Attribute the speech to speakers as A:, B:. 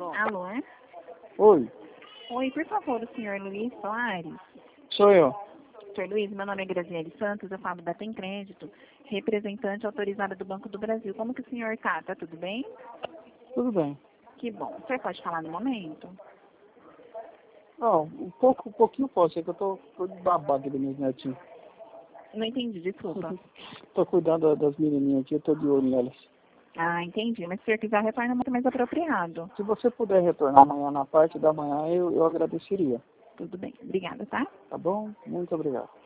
A: Alô, é?
B: Oi,
A: Oi, por favor, o senhor Luiz Soares?
B: sou eu.
A: Senhor Luiz, meu nome é Graziele Santos, eu falo da Tem Crédito, representante autorizada do Banco do Brasil. Como que o senhor está? Tá tudo bem?
B: Tudo bem.
A: Que bom. O senhor pode falar no momento?
B: Não, um pouquinho posso, é que eu tô de babá aqui dos meus netinhos.
A: Não entendi, desculpa.
B: Tô cuidando das menininhas aqui, eu tô de olho nelas.
A: Ah, entendi. Mas se o senhor quiser, retorna muito mais apropriado.
B: Se você puder retornar amanhã na parte da manhã, eu agradeceria.
A: Tudo bem. Obrigada, tá?
B: Tá bom? Muito obrigado.